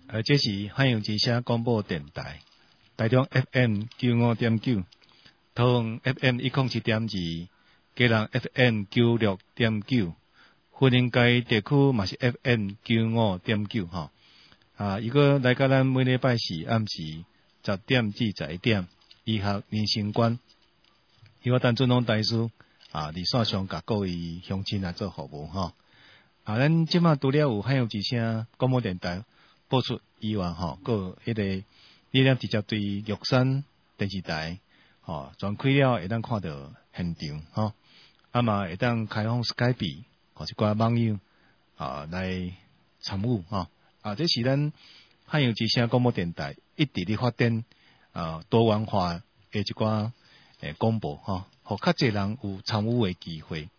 这是汉阳之声广播电台，台中 FM 95.9，桃园 FM 107.2，基隆 FM 96.9，云林街地区嘛是 FM 95.9吼。如果来到咱每礼拜四暗时10点至11点，医学人生观，由我陈俊龙大师伫线上甲各位乡亲来做服务吼。咱即马除了有汉阳之声广播电台播出以外吼，佮有迄个你咱直接对玉山电视台全开了，会当看到现场吼，嘛会当开放 Skype 一寡网友来参与吼。这是咱汉阳之声广播电台一直咧发展多元化的一寡广播吼，互较侪人有参与的机会。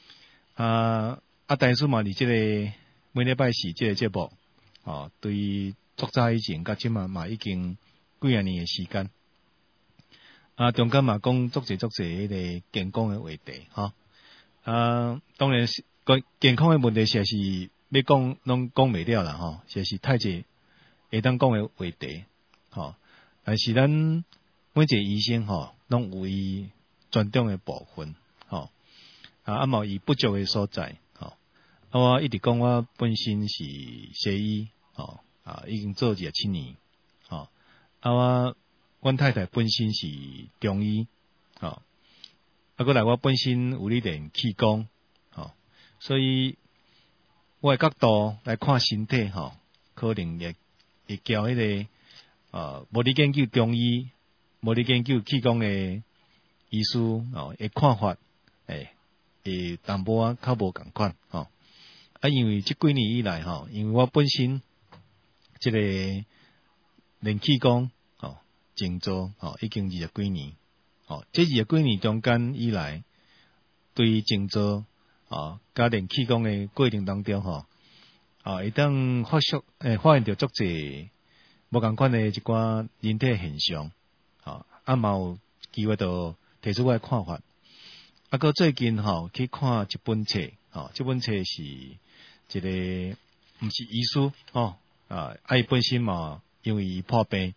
但是嘛，伫即个每礼拜四即个节目对作早以前甲即嘛已经几啊年的时间。中间嘛讲足侪迄个健康的话题吼。当然是健康的问题，实在是要讲拢讲袂了啦吼，实在是太侪会当讲的话题吼。但是咱每一个医生拢有伊专长的部分吼，嘛有伊不足的所在吼。我一直讲我本身是西医已经做27年吼。阮太太本身是中医吼，过来我本身有咧练气功吼，所以我的角度来看身体吼，可能会交迄个无咧研究中医、无咧研究气功的医师的看法会淡薄较无共款吼。因为即几年以来吼，因为我本身即个练气功静坐已经20几年这20几年中间以来，对静坐甲练气功的过程当中会当发现到足侪无共款的一寡人体现象嘛有机会就提出我的看法。个最近去看一本册这本册是一个毋是医师伊本身嘛因为伊破病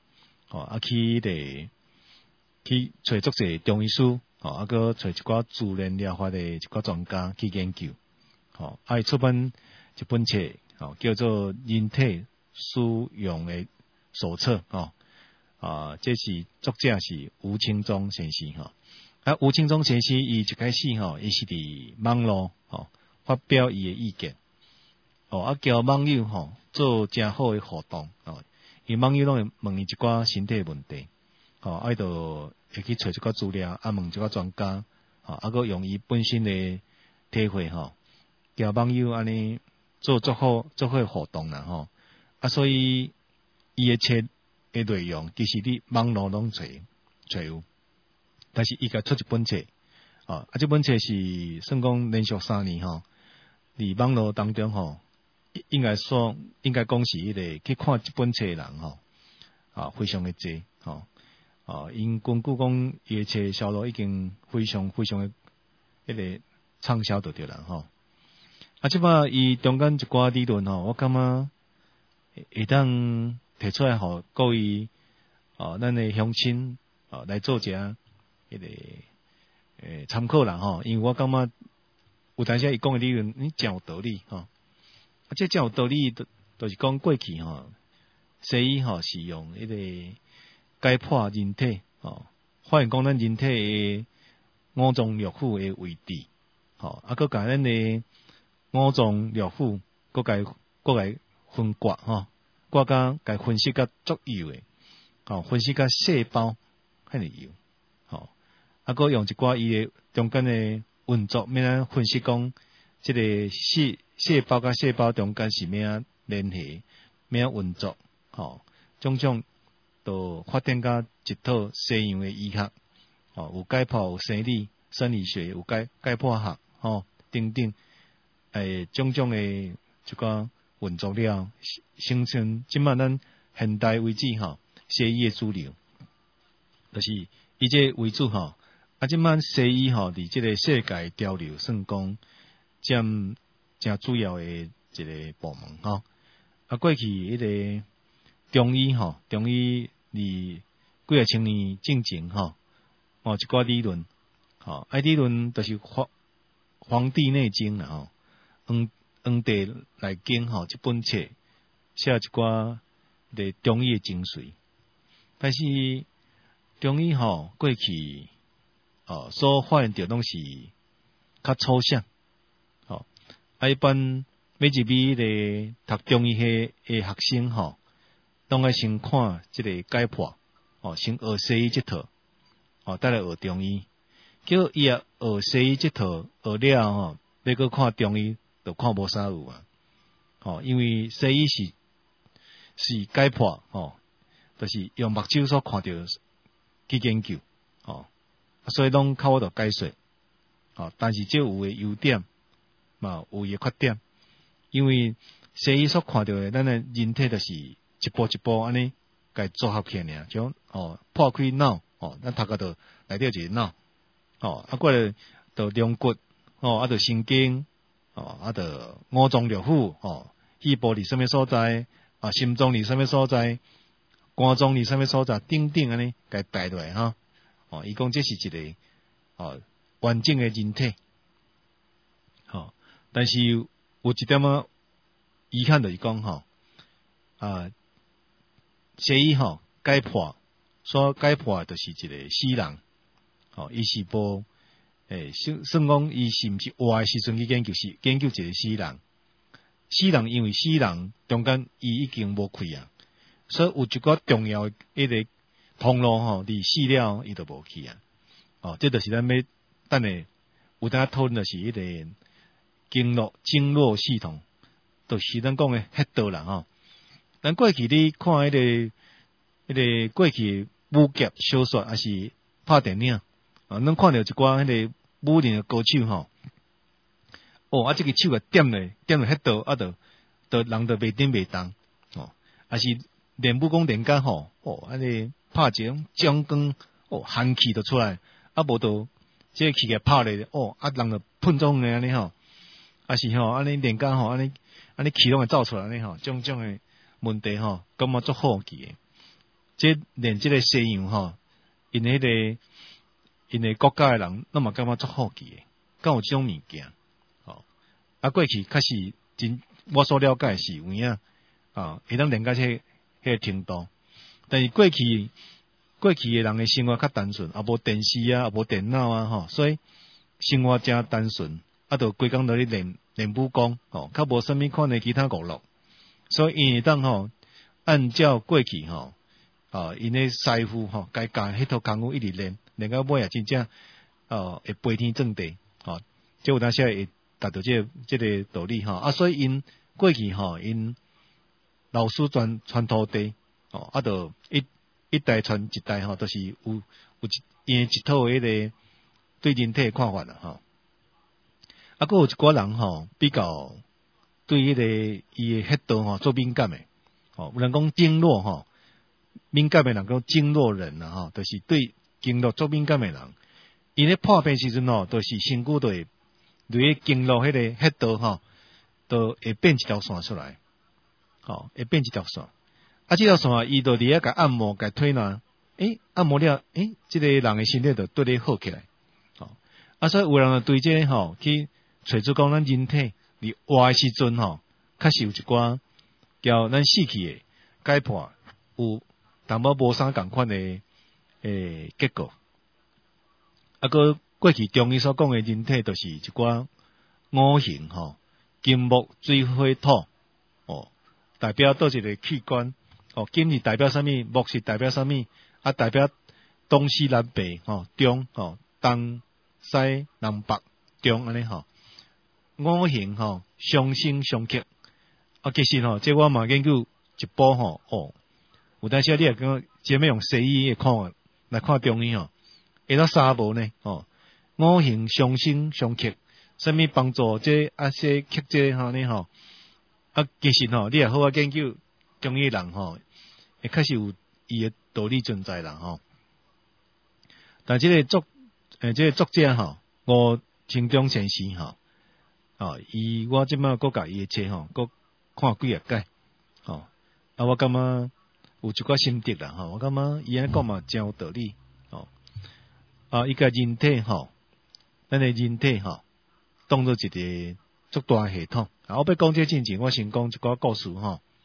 去找足侪中医师个找一寡自然疗法的一寡专家去研究伊出版一本册叫做《人体使用的手册》这是作者是吴清忠先生吴清忠先生伊一开始伊是伫网络发表伊的意见交网友做诚好的互动因为网友拢会问伊一寡身体问题伊就会去找一寡资料问一寡专家个用伊本身的体会交网友安尼做足好的互动啦所以伊的册的内容其实你网络拢找有，但是伊甲出一本册这本册是算讲连续3年伫网络当中应该讲是迄个去看这本册的人非常的济因根据讲伊的册销路已经非常的迄个畅销就对啦即摆伊中间一寡理论我感觉会当提出来互各位咱的乡亲来做者迄个参考啦因为我感觉有当时伊讲的理论真有道理这真有道理就是讲过去西医是用迄个解剖人体发现讲咱人体的五脏六腑的位置佮甲咱的五脏六腑佮甲分割割甲分析甲足幼的分析甲细胞遐尼幼佮用一寡伊的中间的运作，免咱分析讲即个细胞甲细胞中间是免联系，免运作种都发展甲一套西洋的医学有解剖，有生理学，有解剖学等等种的一寡运作了，形成即摆咱现代为止西医的主流，就是以这为主即摆西医伫即个世界潮流算讲占真主要的一个部门过去迄个中医吼，中医几啊千年进前吼，一寡理论，理论就是黄帝内经啦吼，黄帝内经吼，一本册写一寡中医的精髓，但是中医吼过去所发现到拢是较抽象，一般要入去读中医系的学生吼，拢爱先看即个解剖，先学西医即套，再来学中医。叫伊学西医即套学了吼，要搁看中医，就看无啥有啊。因为西医是解剖，就是用目睭所看到去研究，所以拢靠我度解说，但是这有诶优点，嘛有伊诶缺点，因为西医所看到诶，咱诶人体就是一步一步安尼，甲组合起来，像破开脑，咱头壳度内底一个脑，过来到龙骨，到神经，到五脏六腑，肺部伫什么所在，心脏伫什么所在，肝脏伫什么所在，等等安尼，甲带落来哈。伊讲这是一个完整诶人体，但是有一点遗憾就是讲西医解剖所解剖就是一个死人，伊是无算讲伊是毋是活诶时阵去研究一个死人，因为死人中间伊已经无开啊，所以有一寡重要诶迄个通路伫死了伊就无去啊，这就是咱要等下有当讨论的是迄个经络系统，就是咱讲诶黑道啦咱过去你看迄个过去武侠小说还是拍电影咱看到一寡迄个武林诶高手这个手点咧黑道就人就袂顶袂动还是练武功练甲安尼拍一种将光寒气就出来，无就这个气给拍咧人就喷中诶安尼还是安尼练甲安尼气拢会走出来安尼种诶问题感觉足好奇诶。这连这个西洋因诶国家诶人，拢嘛感觉足好奇诶，敢有这种物件过去确实真，我所了解是有影会当练到迄个程度，但是过去诶人诶生活较单纯，无电视啊，无电脑啊所以生活真单纯，就规工在咧练武功较无啥物款诶其他娱乐，所以因会当按照过去因诶师傅该教迄套功夫一直练到尾真正会飞天正地这有当时会达到这个道理所以因过去因老师传徒弟就一代传一代都是有因一套迄个对人体的看法啦还有一寡人比较对迄个伊的迄道做敏感的有人讲经络敏感的人讲经络人就是对经络做敏感的人，伊咧破病时阵就是身躯就会对经络迄个迄道都会变一条线出来，会变一条线。这条线伊就伫遐甲按摩，甲推拿，按摩了，这个人的身体就对咧好起来。所以有人对这去找出讲咱人体伫活的时阵确实有一寡叫咱死去的解剖有淡薄无啥共款的结果。过去中医所讲的人体，就是一寡五行金木水火土代表倒一个器官金是代表什么？木是代表什么？代表东西南北中东西南北中安尼五行相生相克其实这我嘛研究一部有当时你也讲只要用西医的看法来看中医会当三无呢五行相生相克，什么帮助这些克这呢其实你也好研究中医人会确实有伊的道理存在啦但这个作者吴清忠先生伊我即摆搁甲伊的册搁看几啊解我感觉有一寡心得啦，我感觉伊安讲嘛真有道理，伊个人体咱的人体当做一个足大系统。我要讲这进前，我先讲一个故事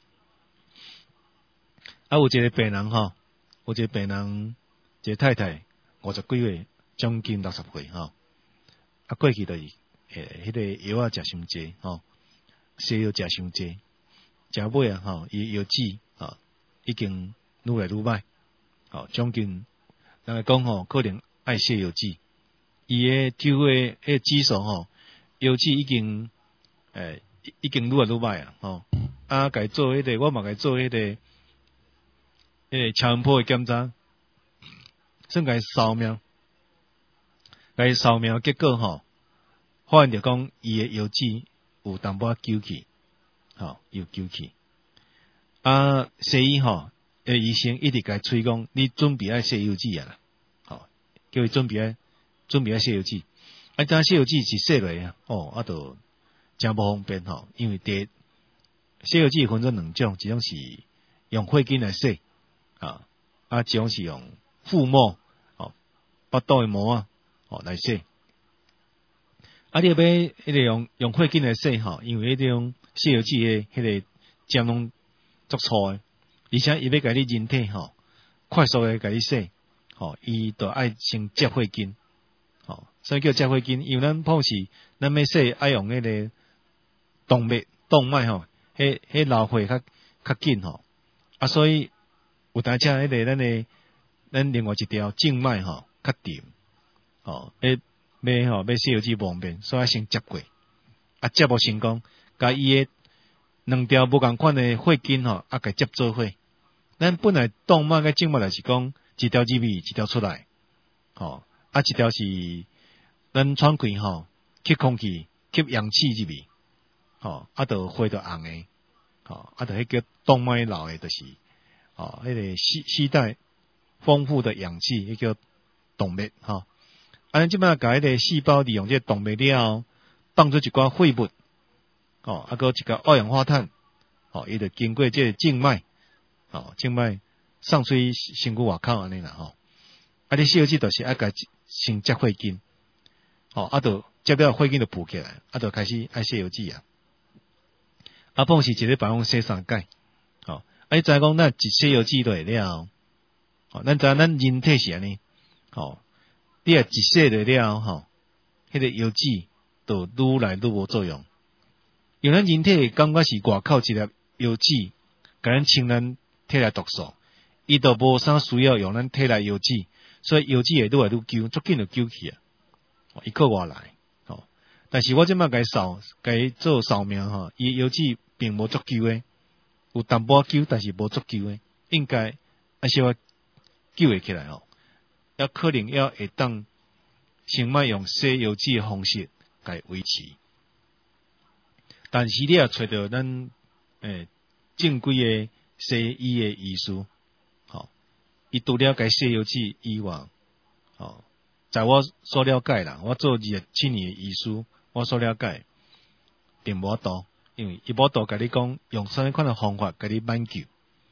有一个病人有一个病人，一个太太50几岁，将近60岁过去就是迄个药啊食伤济西药食伤济，食尾伊药剂已经愈来愈歹将近人来讲可能爱泻药剂，伊的抽的迄指数药剂已经愈来愈歹该做迄个我嘛该做迄个超音波的检查，算该扫描，结果发现着讲伊的药剂有淡薄揪起，又揪起。西医医生一直甲催讲，你准备爱泻药剂啊啦，叫伊准备爱泻药剂。当泻药剂是泻落啊，就真无方便因为泻药剂分做两种，一种是用血筋来泻一种是用腹膜腹肚的膜来泻。你要迄个用血筋来泻因为迄种泻药剂的迄个针拢足粗的，而且伊要甲你人体快速的甲你泻伊就爱先接血筋所以叫接血筋。因为咱普时咱要泻爱用迄个动脉迄流血较紧所以有当请迄个咱另外一条静脉较沉要泻药剂无方便，所以先接过接无成功，甲伊的两条无共款的血筋甲接做伙。咱本来动脉甲静脉就是讲一条入去一条出来一条是咱喘气吸空气吸氧气入去就血就红的就迄叫动脉流的，就是迄个携带丰富的氧气，迄叫动脉咱即摆甲迄个细胞利用这动脉了后，放出一寡废物个一个二氧化碳伊就经过这个静脉静脉送出身躯外口安尼啦你泻药剂就是爱甲先接血筋就接了血筋就浮起来就开始爱泻药剂碰是一礼拜用洗3摆你知影讲咱一泻药剂落来了咱知影咱人体是安尼你一泻落了迄个药剂就愈来愈无作用，因为咱人体感觉是外口一粒药剂甲咱清咱体内毒素，伊就无啥需要用咱体内药剂，所以药剂会愈来愈揪，足紧就揪起伊靠外来但是我即摆甲伊做扫描伊药剂并无足揪的，有淡薄揪，但是无足揪的，应该小可揪会起来要可能要会当先莫用泻药剂的方式来维持。但是你也找到咱正规的西医的医师伊除了解泻药剂以外在我所了解啦，我做27年的医师，我所了解并无多，因为伊无多甲你讲用啥款的方法甲你挽救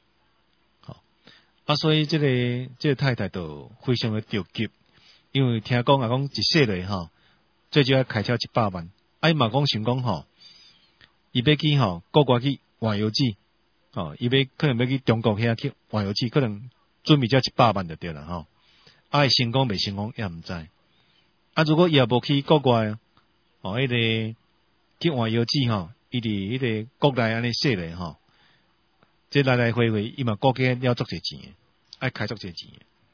所以这个太太就非常的着急，因为听讲一泻落最少要开销100万伊嘛讲想讲伊要去国外去换药剂伊可能要去中国遐去换药剂，可能准备只100万就对了会成功未成功也毋知如果伊也无去国外迄个去换药剂伊伫迄个国内安尼泻落这来来回回伊嘛估计了足侪钱爱开足侪钱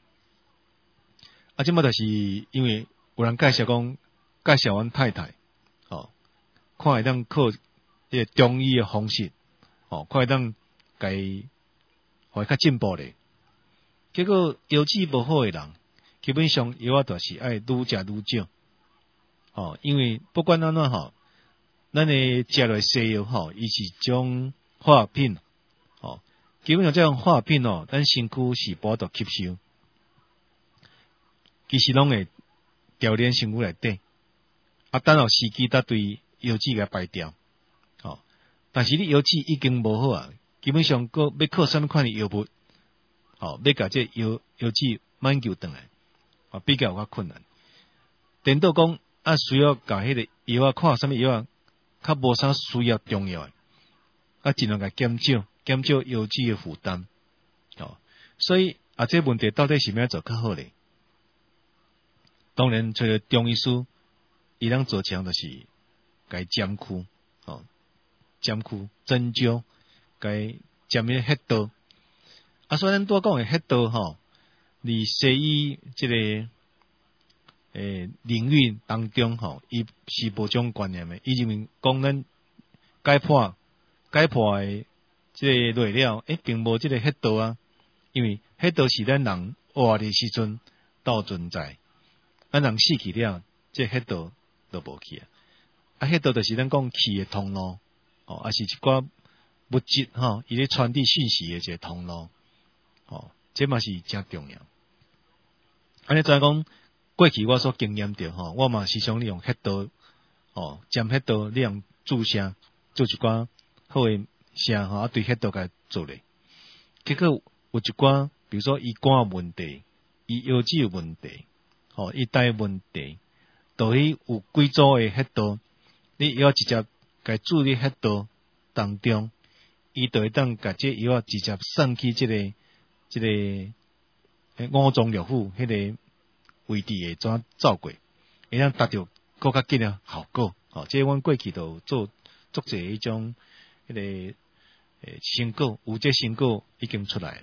即摆就是因为有人介绍阮太太看会当靠这个中医的方式看会当甲伊互伊较进步咧。结果药剂无好的人基本上药就是爱愈食愈少因为不管安怎咱的食落西药伊是种化学品基本上这种化学品咱身躯是无法度吸收，其实拢会调炼身躯内底等候时机才对药剂给排掉但是你药剂已经无好基本上要靠什么款的药物要甲这药剂挽救回来，比较有较困难。等到讲需要甲迄个药看什么药较无啥需要重要的，尽量甲减少药剂的负担。所以这问题到底是要做较好咧？当然，除了中医师，伊通做强就是该针灸，针灸、针灸，该针迄穴道。所以咱多讲的穴道，伫西医这个领域当中，伊是无种观念的。伊认为讲咱解剖的这个材料，并无这个穴道啊，因为穴道是咱人活的时阵到存在。咱人死去了，这穴道都无去穴道就是咱讲气的通路，也是一寡物质伊咧传递讯息的一个通路，这嘛是真重要。安尼再讲，过去我所经验到我嘛时常利用穴道，针穴道利用注射做一寡好的声对穴道甲做咧。结果有一寡，比如说伊肝有问题，伊腰子有问题。伊带问题，就有几组的穴道，你要直接甲注入穴道当中，伊就会当甲这药直接送去这个五脏六腑迄个位置会怎走过，会当达到更较紧的效果。这阮过去都做足侪迄种迄个成果，有这成果已经出来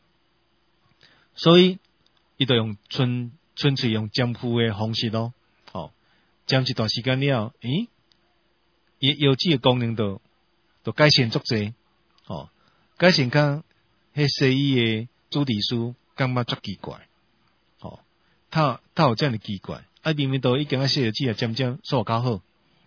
所以伊就用纯粹用针灸的方式咯，针一段时间了，伊药剂的功能都改善足侪，改善甲迄西医的主治师感觉足奇怪，他有这样的奇怪，明明都已经西药剂渐渐做较好，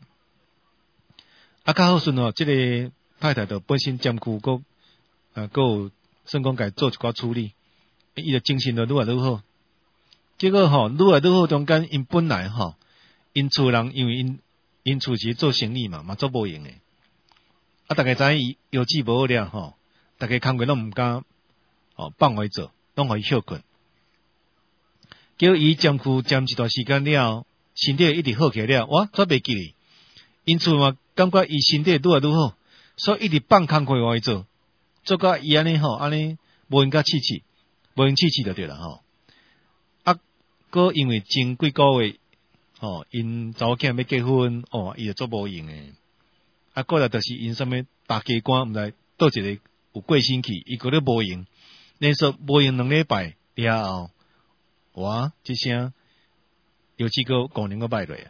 较好顺这个太太就本身针灸个有算讲家做一寡处理，伊就精神就愈来愈好。结果愈来愈好，中间因本来因厝人因为因厝是做生意嘛做无用诶。大家知影药剂无好了大家工课拢毋敢放回做，拢互伊休困。叫伊针灸针一段时间了，身体一直好起来了，我煞袂记哩。因厝嘛感觉伊身体愈来愈好，所以一直放工课互伊做到伊安尼安尼无闲甲气气，无闲气气就对了个因为前几个月，因查某囝要结婚，伊就做无用诶。过来就是因什么大家官，毋知倒一个有过身去，伊个咧无用，连续无用2礼拜了后，哇，这声有几个功能个歹落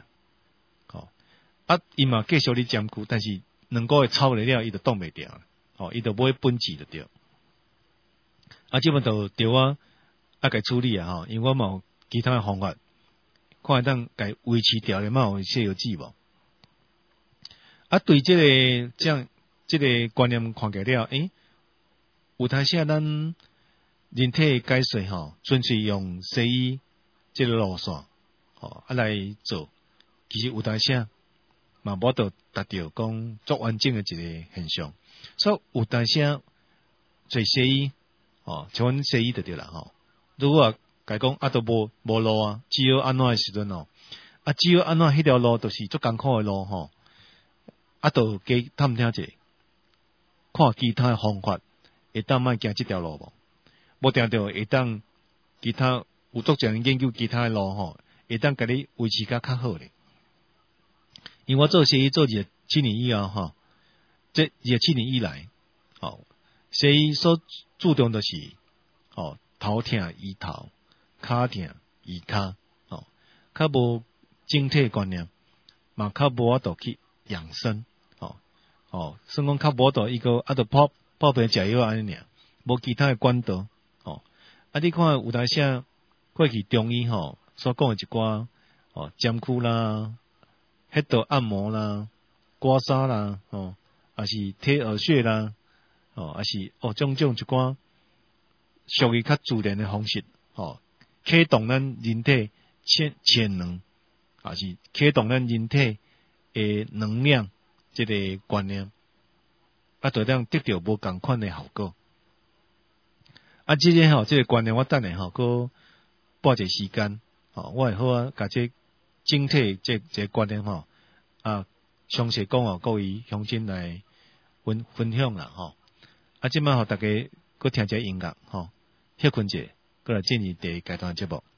伊嘛继续咧针灸，但是2个月操了了，伊就挡袂掉，伊就买本钱就对。这本就对我该处理因为我嘛。其他的方法，看会当该维持掉的嘛有西药剂无？对这个这个观念看起来了，有当时咱人体解说纯粹用西医这个路线来做，其实有当时嘛无得达到讲足完整的一个现象，所以有当时做西医像阮西医就对啦如果甲讲都无路只有安怎的时阵只有安怎迄条路就是足艰苦的路就加探听者，看其他的方法会当莫行这条路无定着会当其他有足侪研究其他的路会当甲你维持较好咧。因为我做西医做7年以后这7年以来西医所注重的是头痛医头。骹痛医骹较无整体观念，嘛较无法度去养生算讲较无度伊个就泡病食药安尼尔，无其他的管道你看有当时过去中医所讲的一寡针灸啦、穴道按摩啦、刮痧啦还是贴耳穴啦还是种一寡属于较自然的方式启动咱人体潜能，还是启动咱人体的能量这个观念，就当得到无同款的效果。 即个吼，即个观念我等下吼，搁拨一个时间，吼，我会好啊，甲即整体即个观念吼，详细讲各位乡亲来分享啦，吼。即摆互大家搁听一下音乐，吼，歇困者，搁来进入第一阶段节目。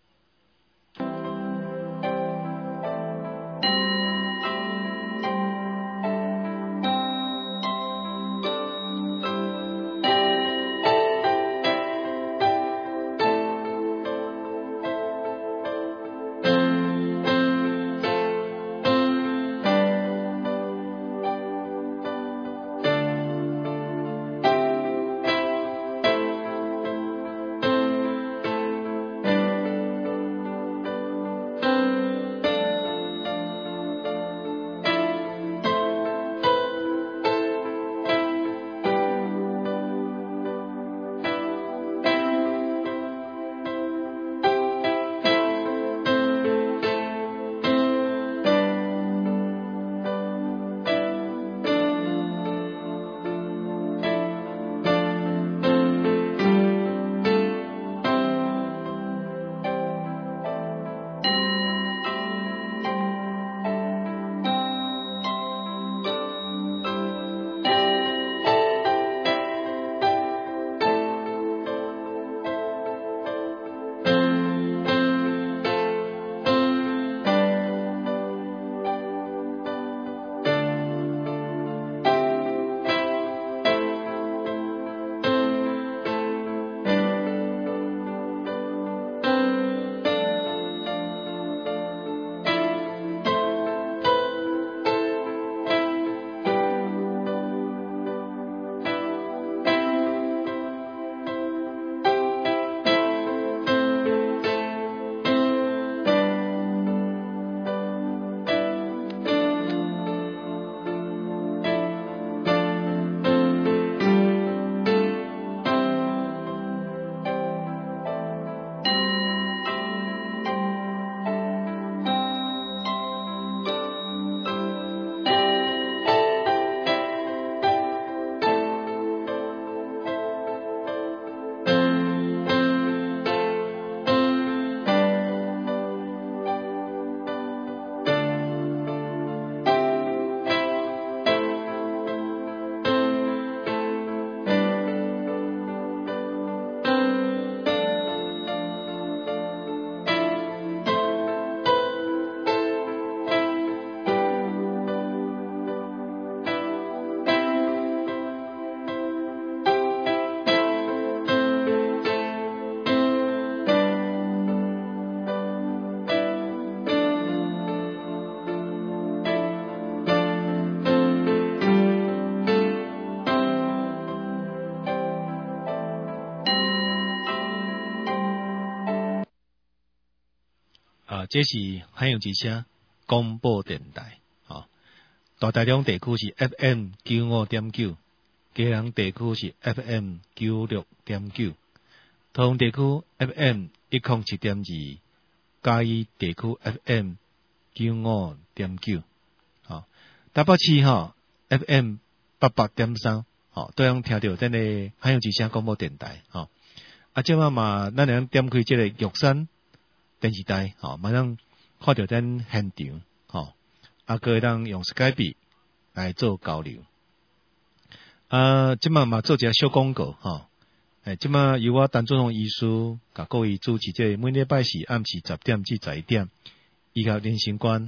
这是海洋之声广播电台，大台中地区是 FM 95.9，基隆地区是 FM 96.9，桃园地区 FM 107.2，嘉义地区 FM 95.9，台北市FM 88.3，都能听到咱的海洋之声广播电台，即马嘛，咱能点开这个玉山电视台，马上看到咱现场，个当用 Skype 来做交流。即马嘛做一个小广告，即马由我陈俊宏医师甲各位主持这每礼拜四暗时10点至11点，医学人生观，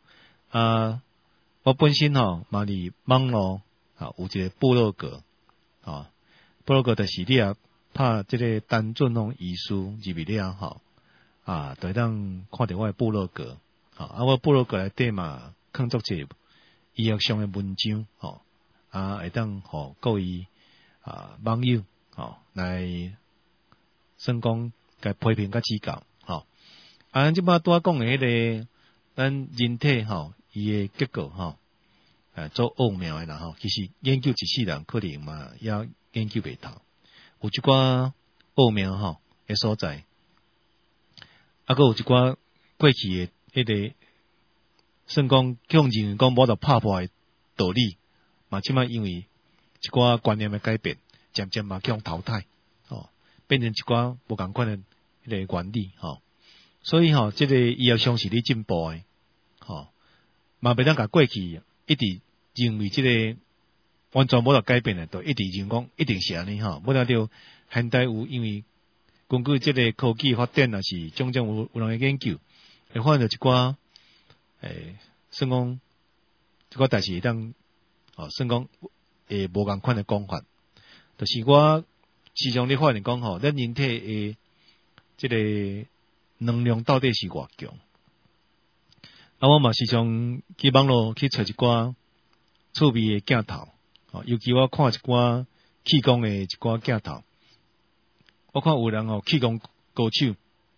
我本身嘛伫网络有一个部落格，部落格就是你啊拍这个陈俊宏医师入去了，就当看到我的部落格，我部落格内底嘛，放足侪医学上的文章，会当互各位网友，来算讲甲批评甲指教，咱即摆拄仔讲的迄个咱人体伊的结构做奥妙的啦，其实研究一世人可能嘛也研究袂透，有一寡奥妙的所在。还有一寡过去的迄个，算讲向认为讲无得拍破的道理，嘛即摆因为一寡观念的改变，渐渐嘛去互淘汰。 变成一寡无共款的迄个原理吼。所以吼，这个医学上是咧进步诶，吼，嘛袂当甲过去一直认为这个完全无得改变诶，都一直认讲一定是安尼吼。无了着现代有因为根据这个科技发展，也是种种有人诶研究，会发现到一寡算讲一寡代志会当算讲无共款诶讲法，就是我时常咧发现讲吼，咱人体诶这个能量到底是偌强？我嘛时常去网络去找一寡趣味诶镜头，尤其我看一寡气功诶一寡镜头，我看有人气功高手，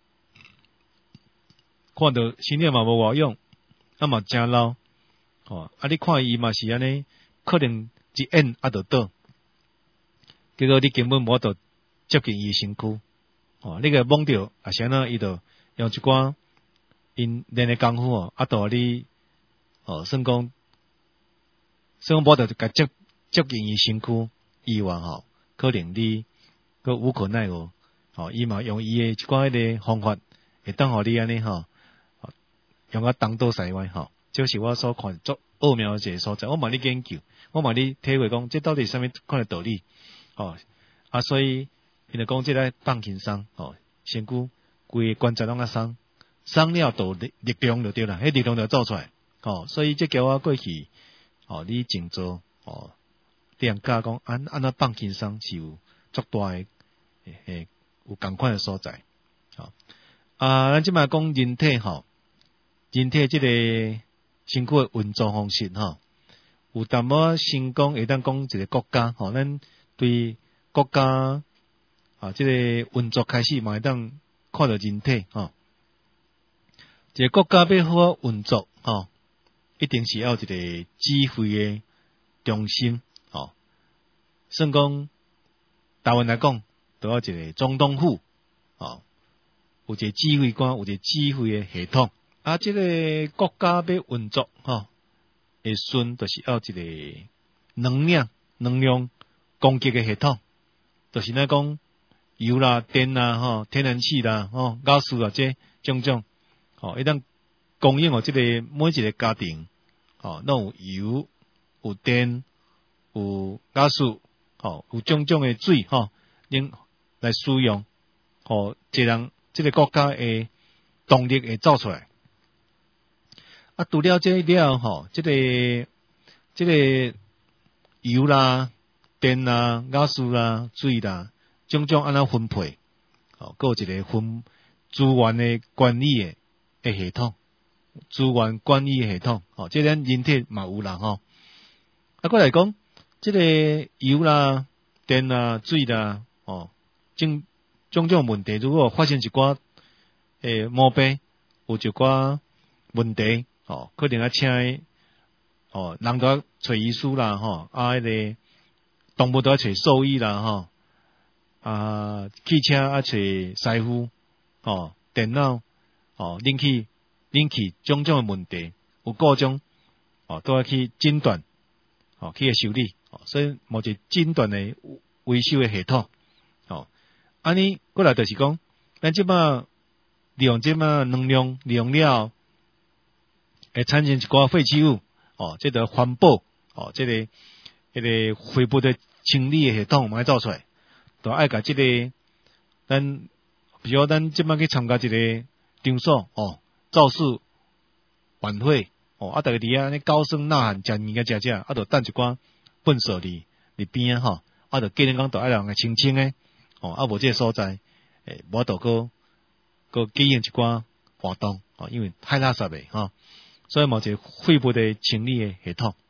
看到身体嘛无偌用，嘛真老，你看伊嘛是安尼，可能一演就倒，结果你根本无法度接近伊身躯，你个懵着啊，是安怎伊就用一寡因练诶功夫到你算讲无法度甲接近伊身躯以外可能你佫无可奈何，伊嘛用伊诶一寡迄个方法，会当互你安尼用东倒西歪这是我所看足奥妙诶一个所在。我嘛咧研究，我嘛咧体会讲，这到底是啥物款诶道理？所以因就讲这个放轻松，身躯规个关节拢松，松了就力量就对啦，迄力量就走出来。所以这叫我过去你静坐练家讲安怎放轻松是有足大诶有共款诶所在。咱即摆讲人体人体这个身躯诶运作方式有淡薄先讲会当讲一个国家咱对国家这个运作开始嘛会当看到人体一个国家要好运作一定是要有一个指挥诶中心算讲台湾来讲，都要一个总统府有一个指挥官，有一个指挥诶系统。这个国家要运作会顺，就是要一个能量供给诶系统，就是咱讲油啦、电啦、天然气啦、瓦斯啦，这种种一旦供应这个每一个家庭拢有油、有电、有瓦斯有种种诶水能来使用一人这个国家诶动力会走出来。除了这了这个油啦、电啦、瓦斯啦、水啦，种种安怎分配还有一个分资源的管理的系统，资源管理的系统这咱人体嘛有啦过来讲这个油啦、电啦、水啦种种问题，如果发生一寡毛病，有一寡问题可能要请人都要找医师啦迄个动物都要找兽医啦汽车要找师傅电脑冷气种种的问题有各种都要去诊断去修理所以某一个诊断的维修的系统安尼过来就是讲咱即摆利用即摆能量利用了会产生一寡废弃物这个环保这个迄个恢复的清理的系统嘛走出来，都爱甲这个比如咱即摆去参加一个场所造势晚会大家伫安尼高声呐喊食物件食，就等一寡粪扫伫边就既然讲都爱人清清诶无这个所在无度个举行一寡活动因为太垃圾诶所以某一个肺部的清理的系统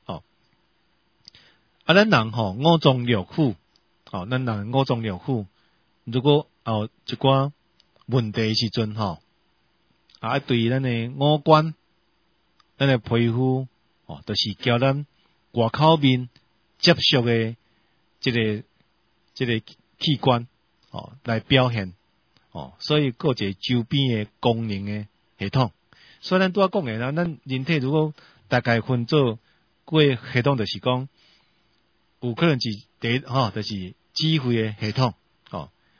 咱人五脏六腑咱人五脏六腑如果一寡问题的时阵对咱的五官咱的皮肤就是叫咱外口面接触的这个器官来表现所以各一个周边的功能的系统。所以咱拄仔讲诶咱人体如果大概分做几个系统，就是讲有可能是第一就是指挥诶系统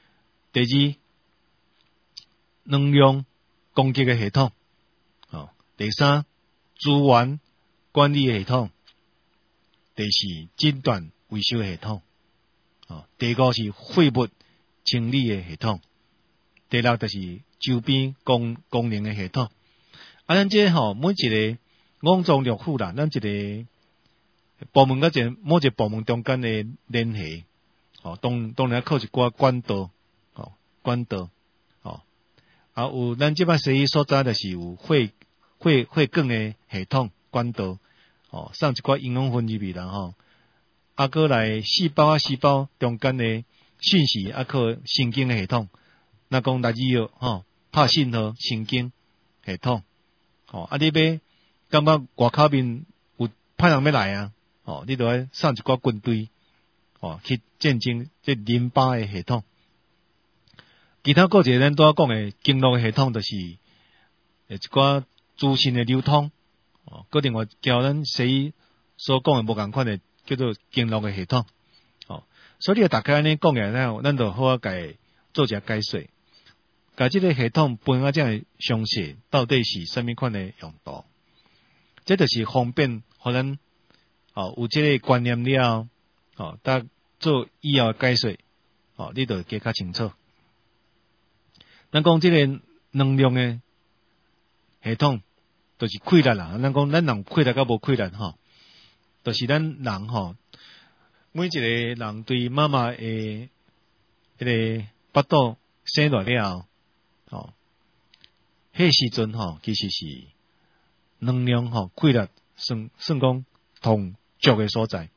第二，能量供给的系统，哦，第三，资源管理的系统，第四，诊断维修的系统，哦，第五是废物清理的系统，第六就是周边功能的系统。啊，咱这每一个五脏六腑啦，咱一个部门甲某一个部门中间的联系，当然靠一寡管道，管道，有咱即摆西医所在就是有血管的系统管道，送一寡营养分入去啦，过来细胞中间的讯息，靠神经的系统，那讲来医药，拍信号神经系统，你要感觉外口面有派人要来啊，你就要送一寡军队，去战争这淋巴的系统。其他个一个咱拄仔讲的经络的系统，就是一寡资讯的流通，个另外交咱西医所讲的无共款的叫做经络的系统，所以大家安尼讲起来，咱就好甲做一下解说，甲即个系统分啊这样详细，到底是啥物款的用途？这就是方便互咱有即个观念了，搭做以后的解说，你就加较清楚。咱讲即个能量的系统，就是溃烂啦。咱讲咱人溃烂甲无溃烂就是咱人每一个人对妈妈的迄个腹肚生落了后，迄时阵其实是能量溃烂算讲同足的所在，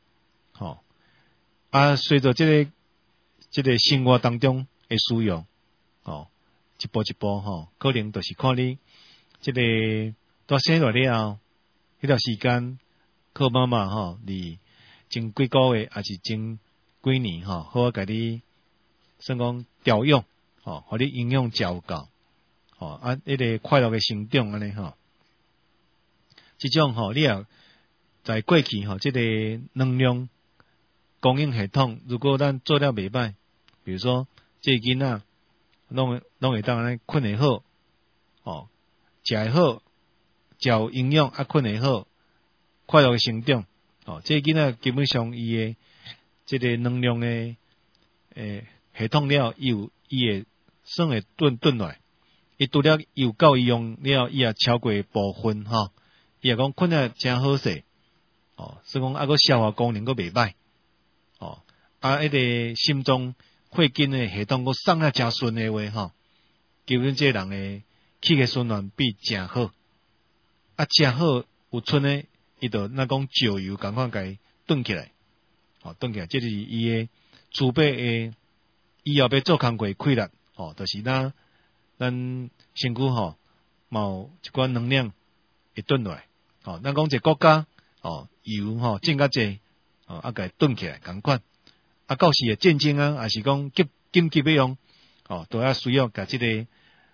随着即个生活当中的需要，一步一步可能就是看你即个在生落了迄段时间，靠妈妈你前几个月还是前几年好甲你算讲调养，互你营养照够，迄个快乐的成长安尼即种你也在过去即个能量供应系统，如果咱做了袂歹，比如说这囡仔拢会当安尼困会好，食会好，食有营养困会好，快乐的成长，这囡仔基本上伊的这个能量的系统了，伊会算会顿来，伊除了有够伊用了，伊也超过部分伊也讲困了真好势，所以讲个消化功能个袂歹，迄个心脏血筋的系统个送了真顺的话基本这人的气血循环比真好，真好有剩的，伊就那讲石油共款甲伊顿起来，顿起来，这就是伊的储备的，以后要做工课溃烂，就是咱身躯嘛有一寡能量会顿落来，咱讲一个国家油种较济，甲伊顿起来共款，到时的战争还是讲紧急要用，都要需要甲这个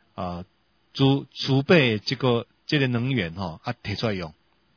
储备这个能源摕出来用，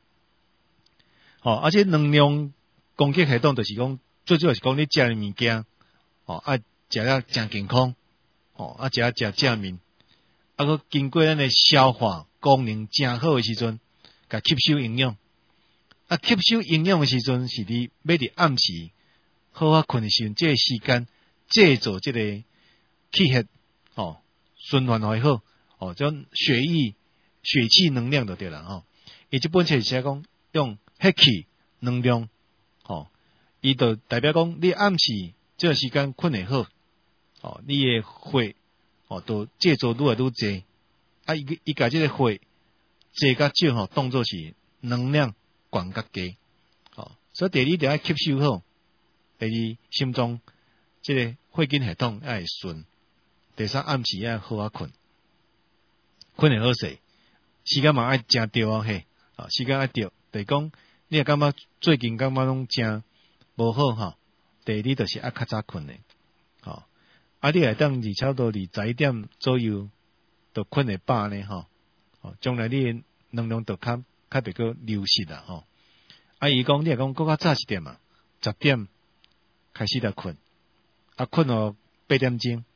而且能量供给系统就是讲最主要是讲你食的物件，食了真健康，食正面，佮经过咱的消化功能真好的时阵，甲吸收营养，吸收营养的时阵是你要伫暗时好困的时阵，这个时间制造这个气血循环会好，种血气能量就对了伊这本册是讲用血气能量，伊就代表讲你暗时这个时间困会好，你的血都制造愈来愈济，伊甲这个血济甲少当作是能量悬甲低，所以第二就要吸收好，第二心脏这个血筋系统要会顺，第三暗时要好困，困会好势，时间嘛爱真对嘿，时间爱对，就是讲你也感觉最近感觉拢真无好第二就是较早困的，你会当差不多21点左右就困会饱呢将来你的能量就较袂个流失啦伊讲你也讲搁较早一点嘛，10点开始来困，困到8点钟，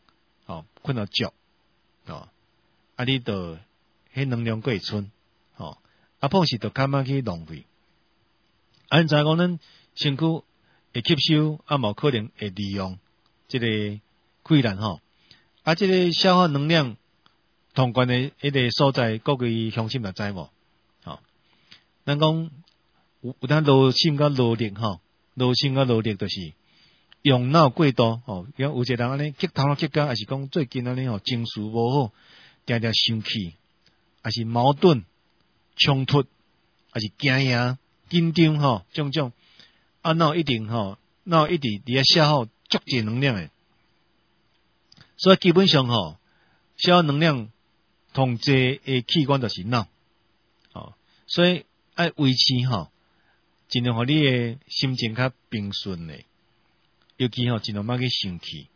困到足，你就迄能量过剩，碰是就慢慢去浪费。咱知讲咱身躯会吸收，无可能会利用即个溃烂即个消耗能量通关的迄个所在，各位乡亲嘛知无？咱讲有当劳心甲劳力劳心甲劳力就是用脑过度有一个人安尼激头激到，还是讲最近安尼情绪无好，常常生气，还是矛盾冲突，还是惊吓紧张种脑一定脑一直伫咧消耗足济能量诶，所以基本上消耗能量同济诶器官就是脑所以爱维持尽量互你诶心情较平顺诶，尤其尽量莫去生气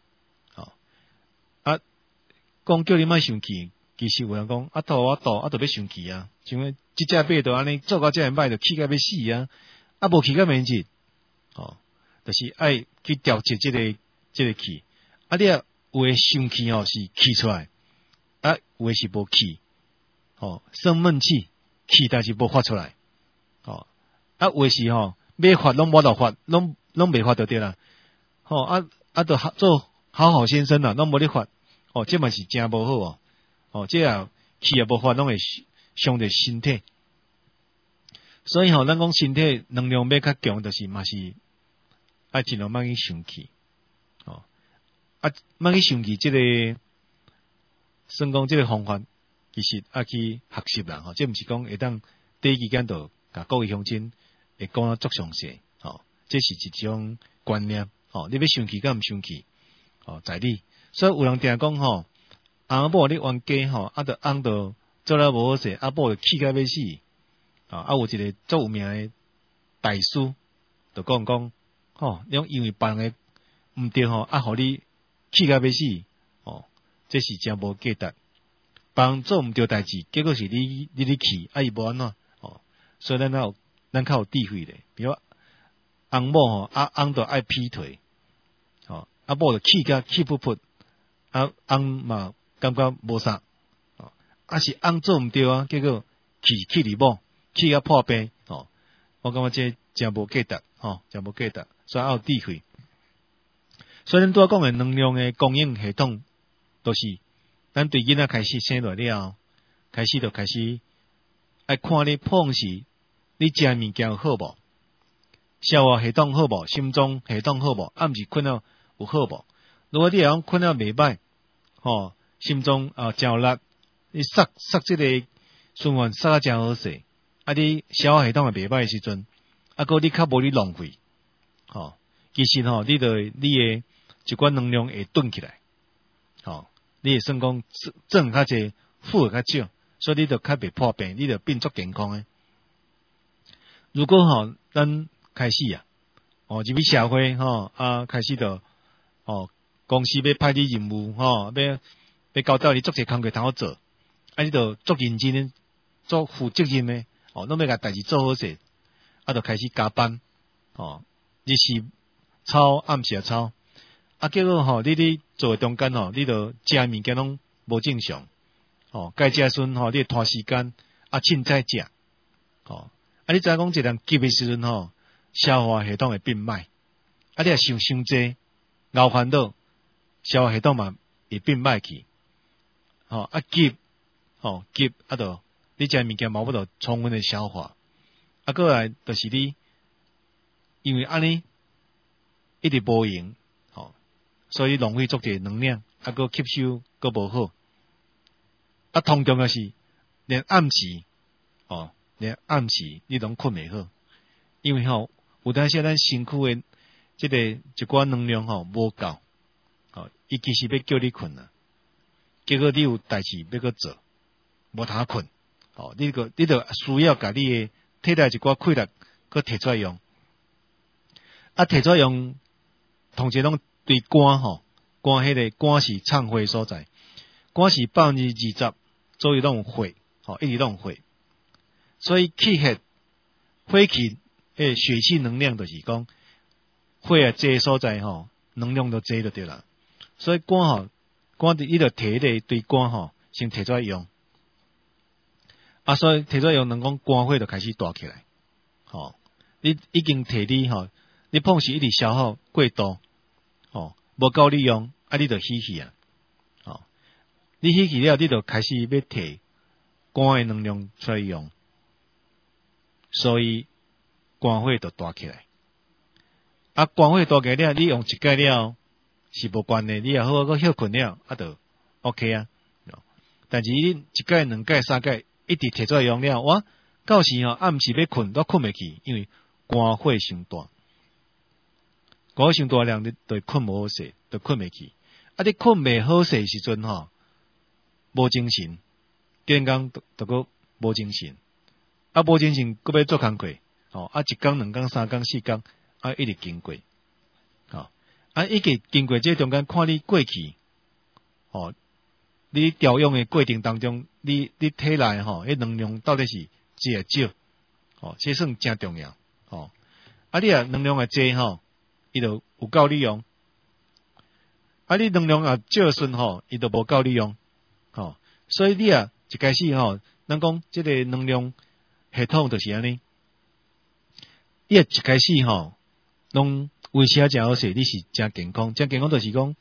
讲叫你莫生气，其实有人讲我都要生气啊，像即只马都安尼做到遮尔歹，就气甲要死无气甲免治就是爱去调节即个气你有诶生气是气出来有诶是无气生闷气但是无发出来有诶是要发拢无得发，拢袂发就对啦就做好先生啦，拢无咧发这嘛是真无好这气也无发，拢会伤着身体。所以咱讲身体能量要较强，就是嘛是爱尽量莫去生气莫去生气。即个算讲即个方法，其实去学习啦这毋是讲会当第一期间就甲各位乡亲会讲啊足详细这是一种观念你要生气甲毋生气在你。所以有人定讲翁某咧冤家就翁就做了无好势，某就气甲要死有一个足有名诶大师就讲你讲因为别人诶毋对互你气甲要死这是真无价值。别人做毋对代志，结果是你咧气伊无安怎所以咱较有智慧咧。比如翁某翁就爱劈腿某就气噗噗翁嘛感觉无啥是翁做毋对结果气你某气甲破病我感觉这真无价值真无价值，所以要有智慧。所以咱拄仔讲诶能量诶供应系统，都是咱对囡仔开始生落了，开始爱看你碰时你食物件好无，消化系统好无，心脏系统好无，毋是困了有好无。如果你讲困了袂歹心脏真力，你塞即个循环塞啊真好势你消化系统也袂歹诶时阵个你较无你浪费其实你诶一寡能量会顿起来你会算讲挣较济，付较少，所以你就较袂破病，你就变足健康诶。如果咱开始入去社会开始就公司要派你任务要交代你做些工作通好做你就足认真诶，做负责任诶拢要甲代志做好势就开始加班日时操暗时操结果你做诶中间你就食物件拢无正常该食时你会拖时间凊彩食你知影讲一人急诶时阵消化系统会变歹你若想伤济熬烦恼，消化系统嘛会变歹去急急就你食物件嘛无法度充分诶消化过来就是你因为安尼一直无用所以浪费足济能量个吸收个无好通常是连暗时你拢困袂好，因为有当时咱身躯诶即个一寡能量无够伊其实要叫你困结果你有代志要搁做无通困你就需要甲你诶体内一寡气力搁摕出来用摕出来用通常拢对肝肝迄个肝是畅火所在，肝是20%左右拢有火一直拢有火，所以气血火气血气能量就是讲火济所在能量就济就对啦。所以肝肝你著摕迄个对肝吼，先摕出来用。所以摕出来用，人讲肝火著开始大起来。你已经摕你你碰是一直消耗过度，无够你用，你著死去啊。你死去了，你著开始要摕肝的能量出来用，所以肝火著大起来。肝火大起来了，你用一盖了是无关的，你也好个休困了，著 OK 啊。但是你一盖、两盖、三盖一直摕出来用了，哇，到时暗时要困都困袂去，因为肝火伤大。肝火伤大了，你就困无好势，就困袂去。你困袂好势时阵无精神，第二天就个无精神，无精神搁要做工课，一工、两工、三工、四工，一直经过，一直经过这中间，看你过去，你调用的过程当中，你体内迄能量到底是济也少，这算真重要，你能量也济伊就有够你用，你能量也少顺伊就无够你用。所以你一开始咱讲这个能量系统就是安尼，你一开始拢维持真好势，你是真健康，真健康就是讲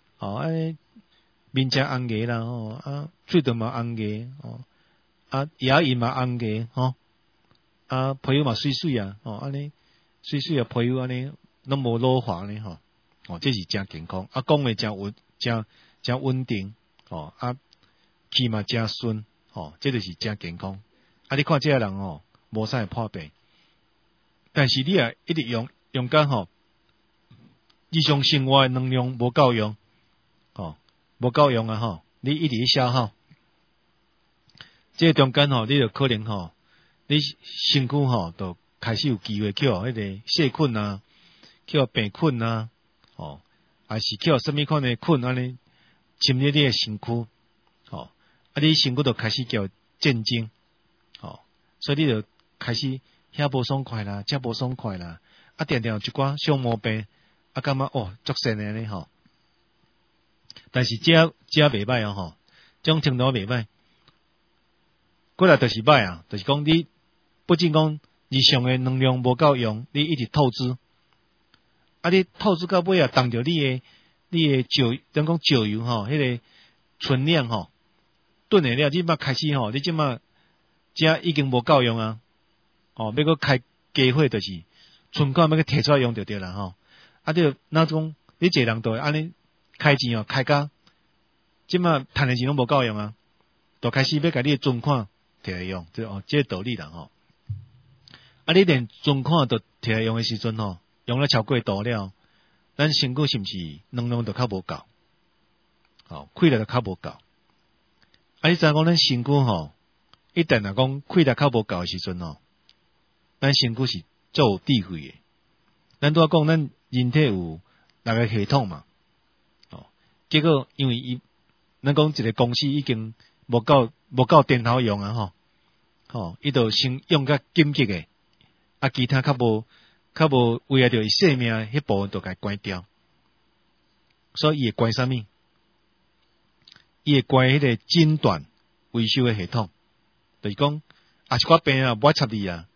面真红个啦，嘴唇嘛红个，牙龈嘛红个，皮肤嘛水水啊，安尼水水啊，皮肤安尼拢无老化呢这是真健康，讲话真稳定，气嘛真顺，这就是真健康。你看这个人无啥会破病，但是你一直用到日常生活的能量无够用，无够用啊你一直消耗，这中间你就可能你身躯就开始有机会去迄个细菌啊，去病菌啊，还是去什么款的菌安尼侵入你的身躯，你身躯就开始叫战争，所以你就开始遐无爽快啦，遮无爽快啦，定定一寡小毛病，感觉足神的呢但是遮袂歹这种程度袂歹，过来就是歹啊，就是讲你不仅讲日常的能量无够用，你一直透支，你透支到尾当着你的石，等讲石油迄个存量顿下了，即摆开始你即摆遮已经无够用啊，要搁开加火就是存款要搁摕出来用就对啦就那种你一个人都会安尼开钱开甲，即摆趁的钱拢无够用啊，就开始要甲你的存款摕来用，这道理啦你连存款都摕来用的时阵用了超过度了，咱身躯是毋是能量就较无够，气力就较无够。你知影讲咱身躯一旦若讲气力较无够的时阵咱身躯是足有智慧的。咱拄仔讲咱人体有6个系统嘛，结果因为咱讲一个公司已经无够电头用啊伊就先用较紧急的，其他较无为了着伊生命迄部分就该关掉，所以伊会关啥物？伊会关迄个诊断维修的系统，就是讲一寡病无插你啊，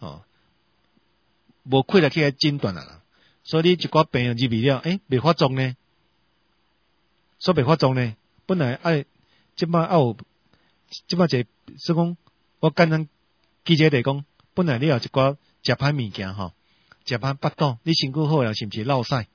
无气力去来诊断啦，所以你一寡病入去了，未发作呢，所以未发作呢，本来即摆有即摆所讲，我简单记者来讲，本来你有一寡食歹物件食歹腹肚，你身躯好了，是毋是落屎？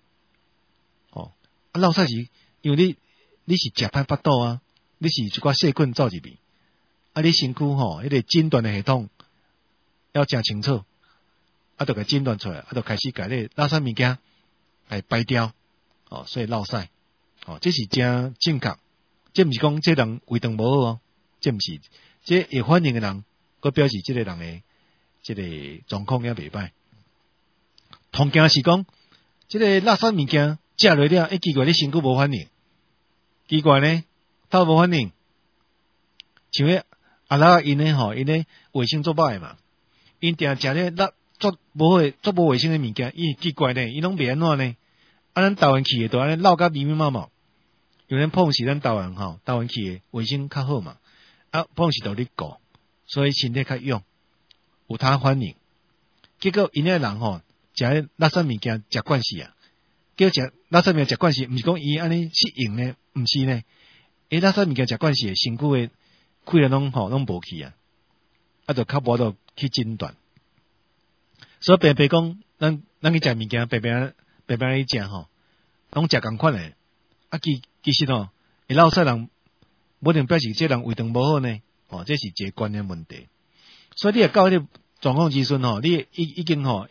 落屎是因为你是食歹腹肚啊，你是一寡细菌走入去，你身躯迄个诊断的系统要真清楚，就甲诊断出来，就开始甲你落屎物件来排掉，所以落屎，这是真正确，这毋是讲这人胃肠无好这毋是，这会反应的人，佫表示这个人的这个状况也袂歹。同样是讲，这个垃圾物件食落了，奇怪，你身躯无反应，奇怪呢，他无反应，像迄阿拉因呢卫生做歹嘛，因定食咧做无卫生的物件，奇怪呢，伊拢袂安怎呢？咱投进去的都安尼闹甲密密麻麻， 因为咱碰是咱台湾去的卫生较好嘛，啊碰是都咧顾，所以身体较勇，有他反应。结果因个人食垃圾物件食惯势啊，叫食垃圾物件食惯势，毋是讲伊安尼适应呢，毋是呢，伊垃圾物件食惯势，身躯诶气力拢无去啊，啊就较无得去诊断。所以白白讲，咱去食物件，白白去食拢食共款诶。啊，其实会落屎人，无一定表示这人胃肠无好呢。这是一个观念问题。所以你若到迄个状况之阵你已经入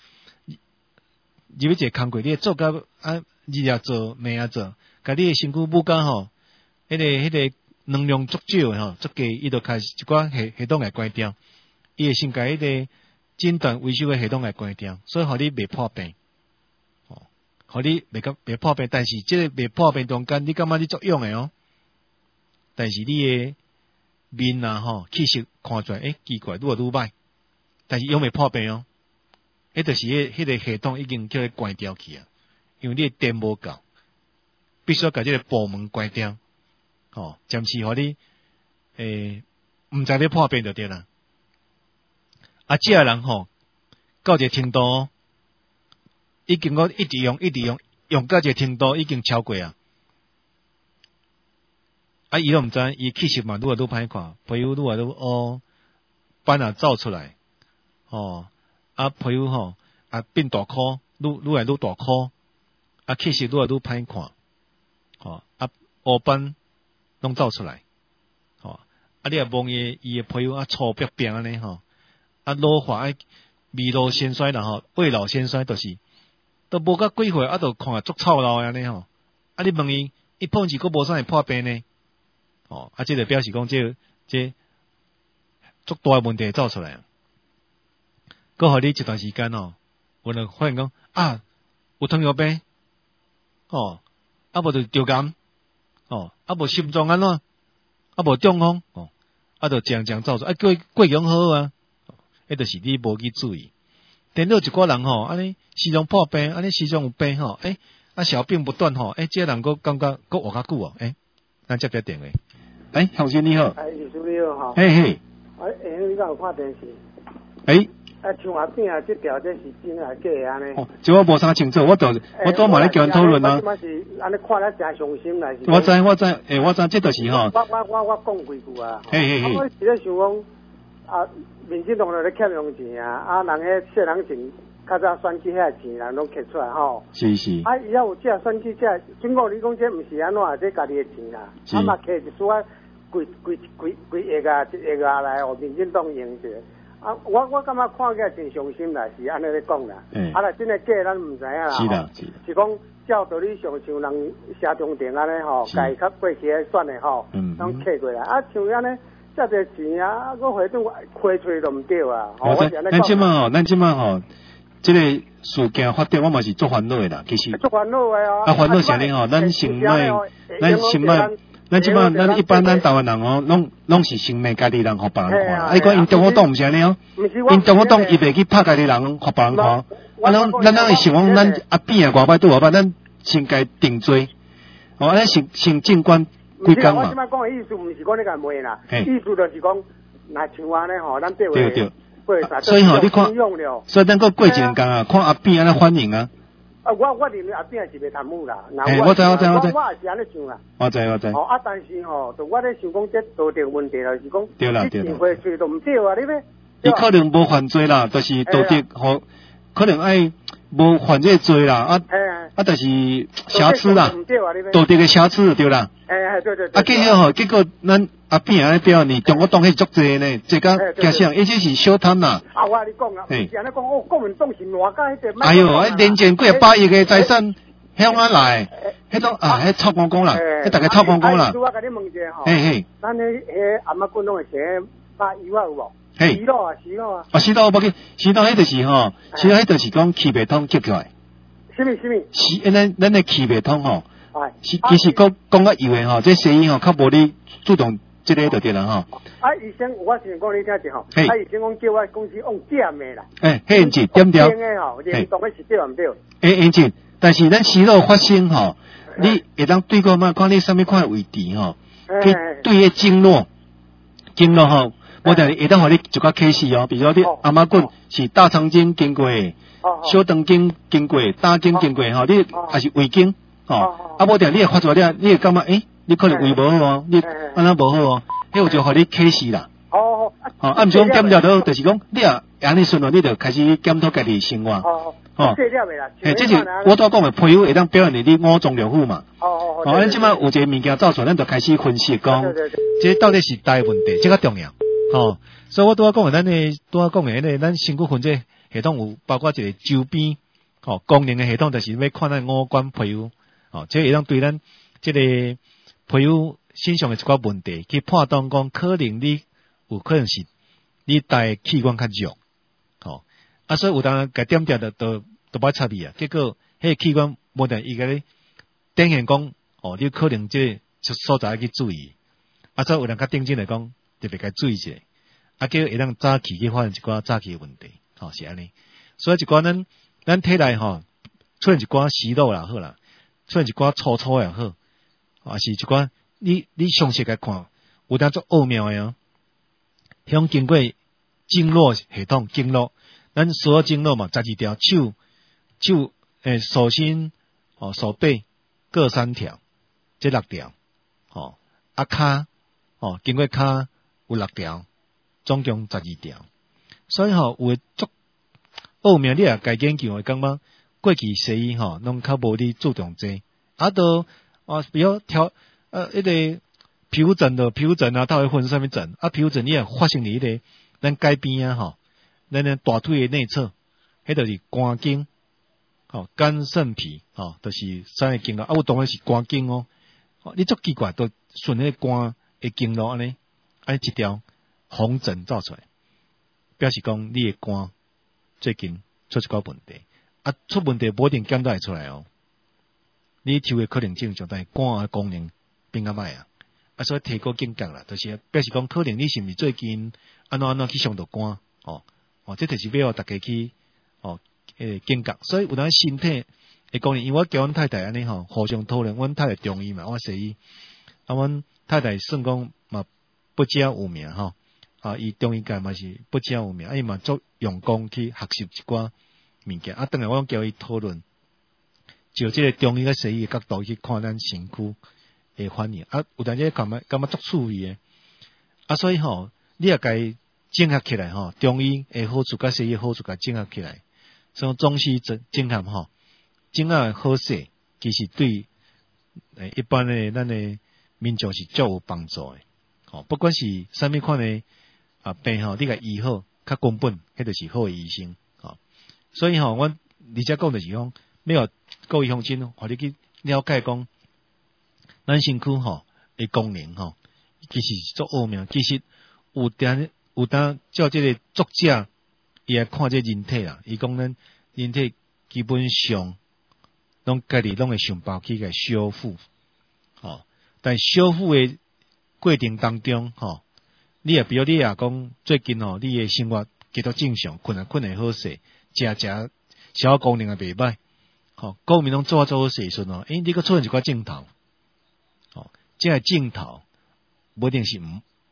一个工课，你做甲日夜做，暝夜做，甲你诶身躯母甲迄个能量足少诶足低，伊就开始一寡系统来关掉，伊会先甲迄个诊断维修诶系统来关掉，所以互你袂破病。互你袂破病，但是即个袂破病中间，你感觉你作用诶但是你诶面气色看出来，奇怪，愈来愈歹，但是用袂破病迄就是迄个系统已经叫伊关掉去啊，因为你诶电无够，必须要甲即个部门关掉，暂时互你毋知你破病就对啦。啊，这个人到一个程度已经我一直用到一个程度已经超过啊！啊，伊都毋知，伊气色嘛愈来愈歹看，皮肤愈来愈乌，斑也走出来，啊皮肤变大颗，愈来愈大颗，啊气色愈来愈歹看，啊乌斑拢走出来，啊你若望伊诶皮肤粗白白安尼啊老化未老先衰啦未老先衰就是都无甲几岁啊，就看足臭老安尼啊你问伊碰是佫无啥会破病呢？这就表示讲这足大问题走出来。佮互你一段时间有人发现讲有糖尿病无就流感无心脏安怎无中风就渐走出叫伊过强好啊，迄就是你无去注意。等到一寡人安尼时常破病，安尼时常有病小病不断这人佫感觉佫活较久咱接电话。洪先你好。 律师你好嘿。 你敢有看电视？像阿边这条这是真还假安尼？ 这我无啥清楚，我都嘛咧叫人讨论啊。 我是安尼看了真伤心啦。 我知，这就是我讲几句啊。 嘿。 我是咧想讲民进党咧欠用钱啊，人迄小人钱，较早选举遐钱人拢摕出来是。伊也有这选举这，经过你讲这毋是安怎，这家己的钱啦，嘛摕一撮几亿啊，1亿来，民进党用者。我感觉看起来真伤心啦，是安尼咧讲啦。啦真诶假咱毋知影啦。是讲照道理上像人社中庭安尼家己较过去诶选诶拢摕过来。像安尼遮侪钱我回转花吹都毋对啊。 咱即摆这个事件发展，我嘛是足烦恼诶啦。其实。足烦恼诶烦恼啥呢咱先卖。咱即摆咱一般咱台湾人拢是先卖家己人互别人看。你讲因中国党毋是安尼因中国党伊袂去拍家己人互别人看。咱会想讲咱边外摆对外摆，咱先家定罪。咱先进关几工嘛。 我即摆讲诶意思毋是讲你甲卖啦，意思就是讲，若像安尼咱对话。对。 所以你看，所以咱个过一两工看阿边安尼反应啊。 我认为阿边是袂贪污啦。 我知。我是安尼想啦。 我知。 但是就我咧想讲，这道德问题就是讲， 对啦。 钱花出都毋对啊，你咩？ 伊可能无犯罪啦，就是道德可能爱无犯这罪啦，就是瑕疵啦，道德嘅瑕疵对啦。 对。 结果咱阿边安尼表呢，中国党迄足济呢，这个加上，而且是小贪啦。 我跟你讲是安尼讲国民党是偌甲迄个。 哎呦，年前几8亿嘅财产向哪来？迄种迄臭公公啦，迄大家臭公公啦。 我甲你问一下嘿。 咱迄阿妈军拢会写把油有无？ 嘿。 死咯啊！死无去，死咯，迄就是死咯，迄就是讲气脉通接起来。 什么？ 咱的气脉通其实讲较油的这西医较无你注重这个就对啦以前我先讲你听者以前讲叫我公司用减的啦。 迄样子点掉。 联动的是对毋对？ 样子，但是咱死咯发生你会当对过嘛？看你什么款位置吼，去对个经络吼，我等会当互你一个启示哦。比如说你阿妈棍是大肠经经过，小肠经经过，大经经过吼，你还是胃经吼，啊，无定你会发出来，你会感觉你可能胃无好哦，你安那无好哦，迄有就互你启示啦。啊，毋是讲减掉都，就是讲你啊，安尼顺咯，你就开始检讨家己生活。这是我都讲的配偶会当表现你五脏六腑嘛。咱即摆有一个物件造出来，咱就开始分析讲，这到底是大问题，这个重要。所以我拄仔讲的，咱身躯分这系统有包括一个周边，功能的系统，就是要看咱五官配偶，这会当对咱这个配偶身上的一寡问题去判断讲，可能你有可能是你大器官较弱。所以有当该点掉都歹插你啊，结果迄个器官无定伊个咧展现讲，你可能这所在要去注意，所以有人较定睛来讲，特别该注意一下，叫会当早期去发现一寡早期的问题，是安尼。所以一寡咱体内出现一寡息肉啦好啦，出现一寡粗粗也好，是一寡你详细来看，有当做奥妙的哦，向经过经络系统经络。咱所有经络嘛，12条，手心手背各3条，这6条，骹，经过骹有6条，总共12条。所以有诶足奥妙，你也该研究，感觉过去西医拢较无哩注重这，都比如调迄个皮肤疹啊，到底分什么疹？皮肤疹你也发生伫迄个咱改边啊咱的大腿的内侧，迄就是肝经，肝肾脾，就是三个经络。有当然是肝经哦。你足奇怪，都顺迄个肝的经络安尼一条红疹造出来，表示讲你的肝最近出一个问题。出问题无一定检查会出来哦。你抽的可能正常，但是肝的功能变较歹啊。所以提高警觉啦，就是表示讲可能你是毋是最近安怎去伤到肝这就是要大家去警觉。所以有当身体的功能，因为我交阮太太安尼互相讨论，阮太太中医嘛，我西医，阮太太算讲嘛不假有名伊中医界嘛是不假有名，伊嘛足用功去学习一寡物件。当然我叫伊讨论，就这个中医甲西医的角度去看咱身躯的反应。有当时感觉足趣味的。所以你也该整合起来中医的好处甲西医的好处甲整合起来，所以中西整合整合好势，其实对一般的咱的民众是足有帮助的。不管是啥物款的病你甲医好，较根本，迄就是好的医生。所以我而且讲就是讲，要各位乡亲，互你去了解讲，咱身躯的功能其实是足奥妙，其实有当照这个作者伊来看这人体啦，伊讲咱人体基本上拢家己拢会想办法去给修复，但修复的过程当中你也比如你也讲最近你的生活继续正常，困会好势，食小功能也袂歹，各面拢做好势时阵你个出现一寡镜头，这个镜头无一定是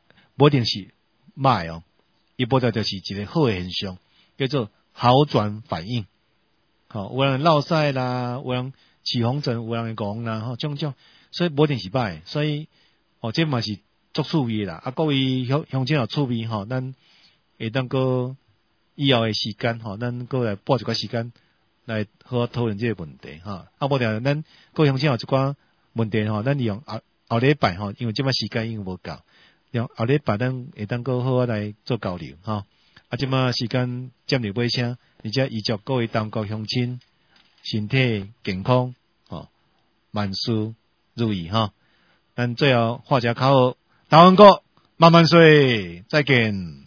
歹伊报道就是一个好的现象，叫做好转反应。有人落屎啦，有人起红疹，有人会讲啦，种，所以无一定是歹。所以这嘛是足趣味啦。各位乡亲有趣味咱会当个以后的时间咱个来拨一寡时间来好好讨论这个问题无定咱各位乡亲有一寡问题咱利用后礼拜因为这摆时间已经无够。后礼拜咱会当个好来做交流即马时间接入尾声，而且预祝各位东国乡亲身体健康万事如意咱最后画家考大王哥慢慢睡，再见。